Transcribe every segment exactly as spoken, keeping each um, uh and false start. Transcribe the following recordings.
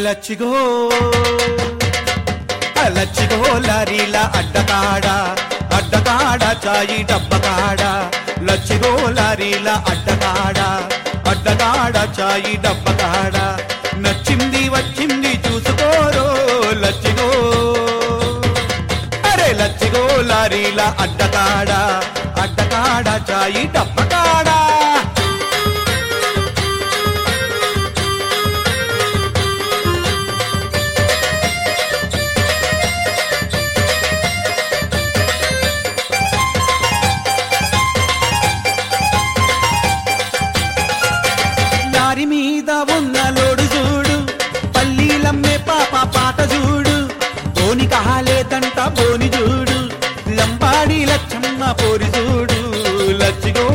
లచ్చిగో లచ్చిగో లారీల అడ్డకాడ అడ్డకాడ చాయి డబ్బకాడ లచ్చిగో లారీల అడ్డకాడ అడ్డకాడ చాయి డబ్బకాడ నచ్చింది వచ్చింది చూసుకోరో లచ్చిగో అరే లచ్చిగో లారీల అడ్డకాడ అడ్డకాడ చాయి డబ్బకాడ లారీ మీద ఉన్న లోడు చూడు పల్లీలమ్మే పాప పాట చూడు బోని కహాలేదంట బోని చూడు లంబాడి లచ్చమ్మ పోరి చూడు లచ్చిగో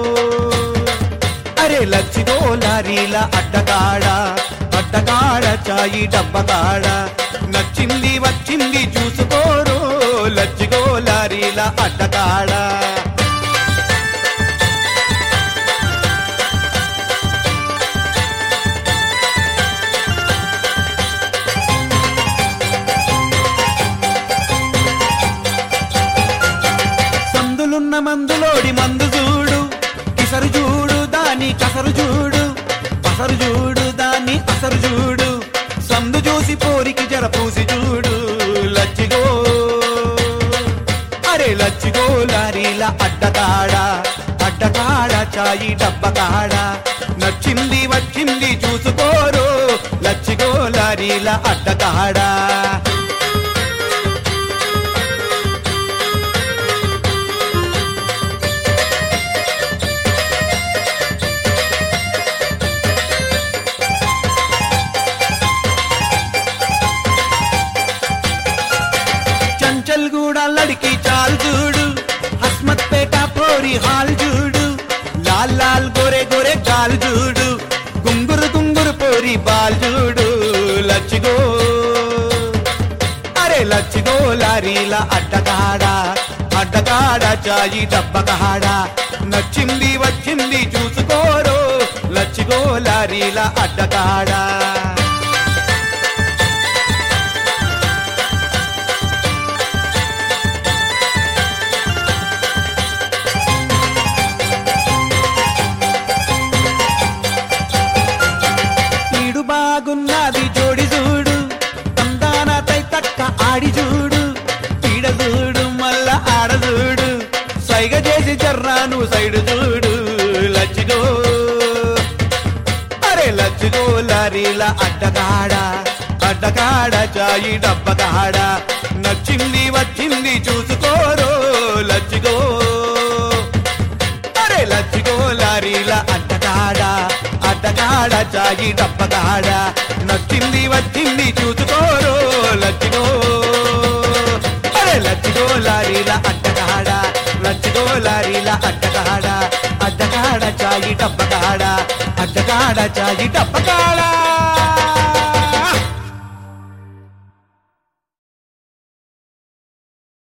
అరే లచ్చిగో లారీల అడ్డకాడ అడ్డకాడ చాయి డబ్బకాడ నచ్చింది వచ్చింది చూసుకోరో లచ్చిగో లారీల అడ్డకాడ సందులున్న మందులోడి మందు చూడు కిసరు చూడు దాని కసరు చూడు పసరు చూడు దాన్ని అసరు చూడు సందు చూసి పోరికి జర పూసి చూడు లచ్చిగో అరే లచ్చిగో లారీల అడ్డకాడ అడ్డకాడ చాయి డబ్బకాడ నచ్చింది వచ్చింది చూసుకోరో లచ్చిగో లారీల అడ్డకాడ చంచల్గూడ లడికి చాలు చూడు హస్మత్ పేట పోరి హాల్ చూడు లాల్ లాల్ గోరే గోరే గాల్ చూడు గుంగురు గుంగురు పోరి బాల్ చూడు లచ్చిగో అరే లచ్చిగో లారీల అడ్డకాడ అడ్డకాడ చాయి డబ్బకాడ నచ్చింది వచ్చింది చూసుకోరో లచ్చిగో లారీల అడ్డకాడ బాగున్నది జోడి చూడు తందాన తై తక్క ఆడి చూడు పీడ చూడు మళ్ళా ఆడ చూడు సైగ చేసి జర్రాను సైడు చూడు లచ్చిగో అరే లచ్చిగో లారీల అడ్డకాడ అడ్డకాడ చాయి డబ్బకాడ నచ్చింది వచ్చింది చూసుకోరో లచ్చిగో అరే లచ్చిగో లారీల అడ్డకాడ అడ్డకాడ చాయి డబ్బకాడ నచ్చింది వచ్చింది చూసుకోరో లచ్చిగో అరే లచ్చిగో లారీల అడ్డకాడ లచ్చిగో లారీల అడ్డకాడ అడ్డకాడ చాయి డబ్బకాడ అడ్డకాడ చాయి డబ్బకాడ